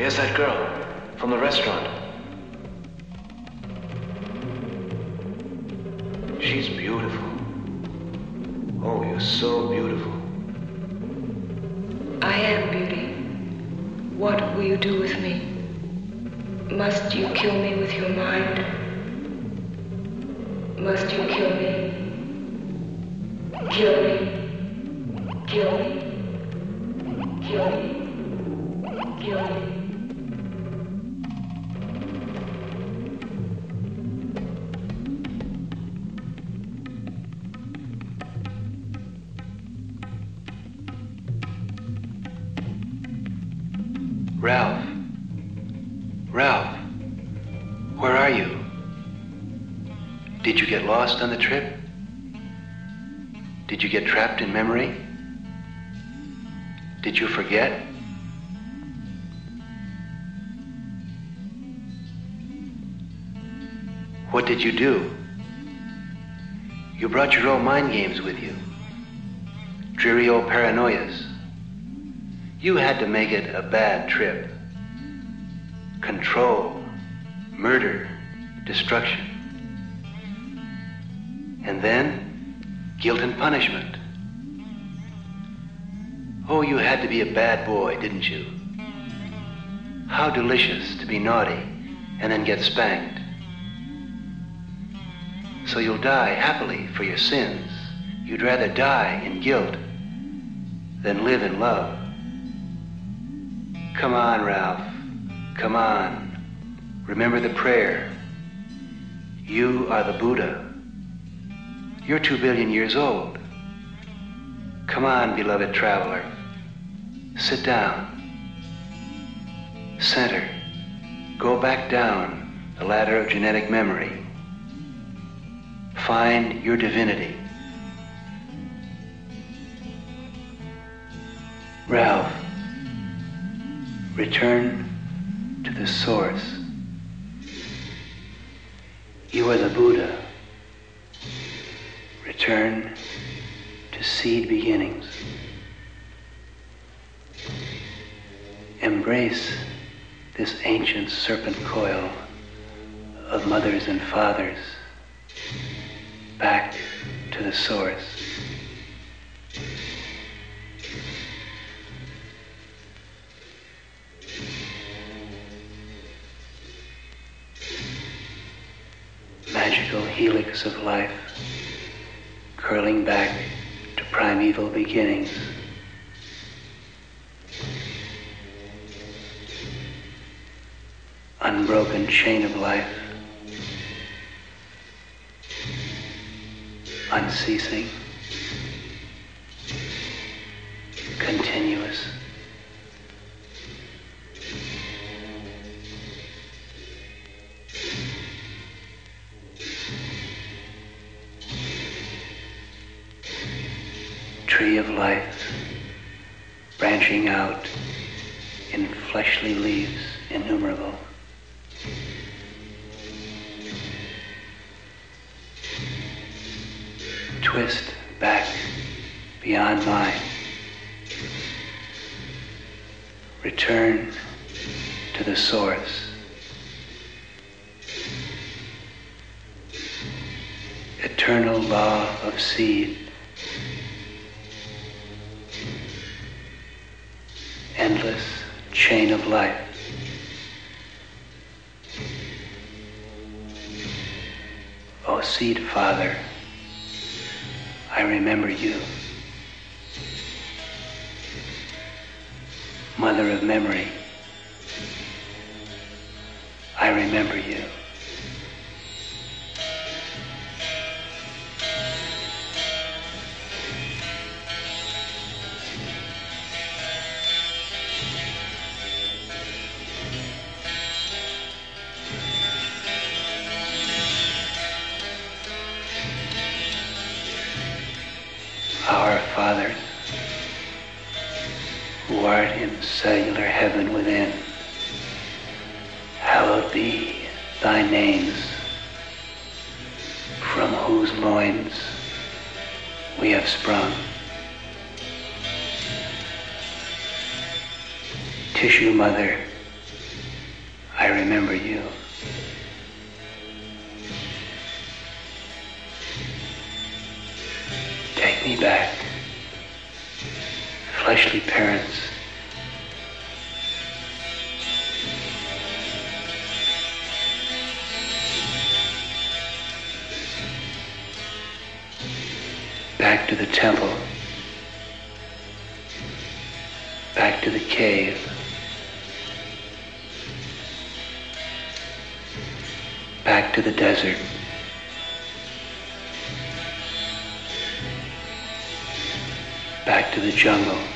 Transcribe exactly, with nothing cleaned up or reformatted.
Here's that girl from the restaurant. She's beautiful. Oh, you're so beautiful. I am beauty. What will you do with me? Must you kill me with your mind? Must you kill me? Kill me. Kill me. Kill me. Kill me. Ralph. Ralph. Where are you? Did you get lost on the trip? Did you get trapped in memory? Did you forget? What did you do? You brought your old mind games with you. Dreary old paranoias. You had to make it a bad trip. Control, murder, destruction. And then, guilt and punishment. Oh, you had to be a bad boy, didn't you? How delicious to be naughty and then get spanked. So you'll die happily for your sins. You'd rather die in guilt than live in love. Come on, Ralph. Come on. Remember the prayer. You are the Buddha. You're two billion years old. Come on, beloved traveler. Sit down. Center. Go back down the ladder of genetic memory. Find your divinity. Ralph, return to the source. You are the Buddha. Return to seed beginnings. Embrace this ancient serpent coil of mothers and fathers back to the source. Magical helix of life, curling back to primeval beginnings. Unbroken chain of life, unceasing, continuous. Tree of life, branching out in fleshly leaves innumerable. Twist back beyond mind. Return to the source. Eternal law of seed. Endless chain of life. O Seed Father, I remember you. Mother of memory, I remember you. Our Father, who art in cellular heaven within, hallowed be thy names, from whose loins we have sprung. Tissue mother, remember you. Take me back, fleshly parents. Back to the temple. Back to the cave. Back to the desert. Back to the jungle.